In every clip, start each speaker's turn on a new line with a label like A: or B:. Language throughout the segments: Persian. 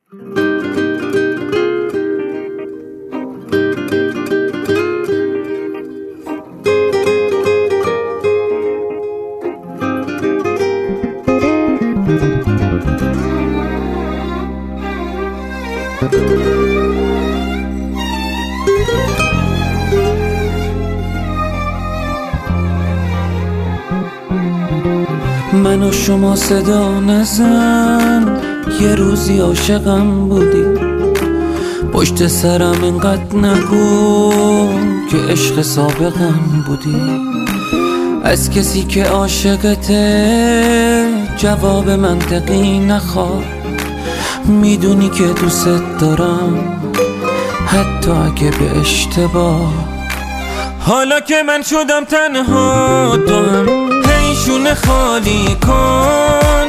A: من و شما صدا نزن، یه روزی عاشقم بودی. پشت سرم اینقدر نگو که عشق سابقم بودی. از کسی که عاشقته جواب منطقی نخواه. میدونی که دوست دارم حتی اگه به اشتباه. حالا که من شدم تنها تو هم شونه خالی کن.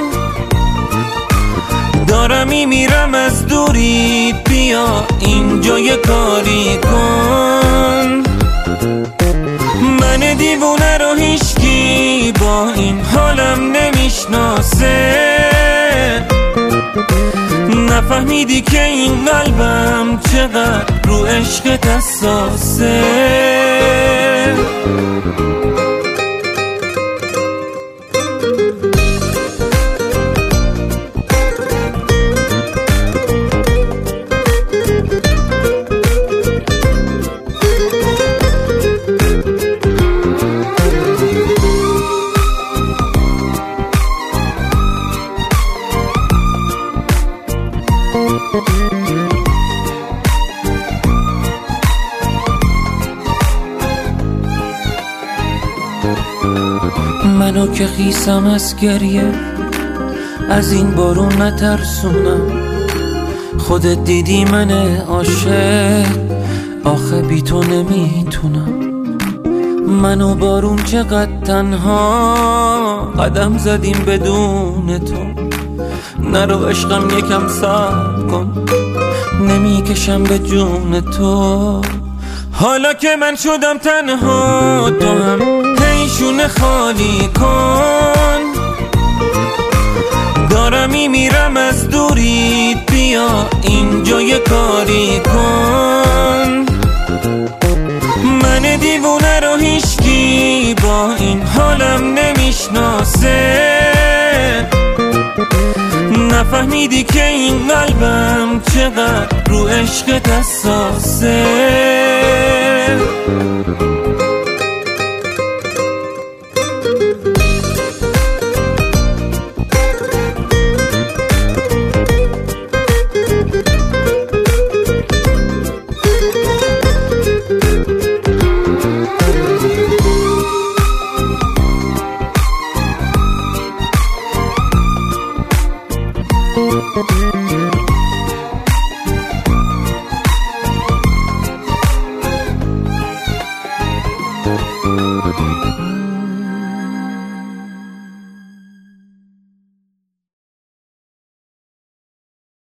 A: دارم میمیرم از دوری، بیا اینجا یه کاری کن. من دیوونه رو هیچکی با این حالم نمیشناسه. نفهمیدی که این قلبم چقدر رو عشقت حساسه. منو که خیسم از گریه، از این بارون نترسونم. خودت دیدی من عاشق، آخه بی تو نمیتونم. منو بارون چقدر تنها قدم زدیم بدون تو. نرو عشقم یکم صبر کن، نمیکشم به جون تو. حالا که من شدم تنها تو هم شونه خالی کن. دارم میمیرم از دوری، بیا اینجا یه کاری کن. من دیوونه رو هیچکی با این حالم نمیشناسه. نفهمیدی که این قلبم چقدر رو عشقت حساسه.
B: Thank you.